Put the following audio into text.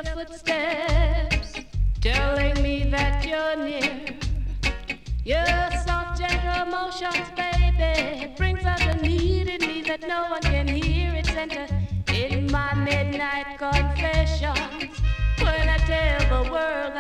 footsteps, telling me that you're near. Your soft, gentle motions, baby, brings out the need in me that no one can hear. It's entered in my midnight confessions when I tell the world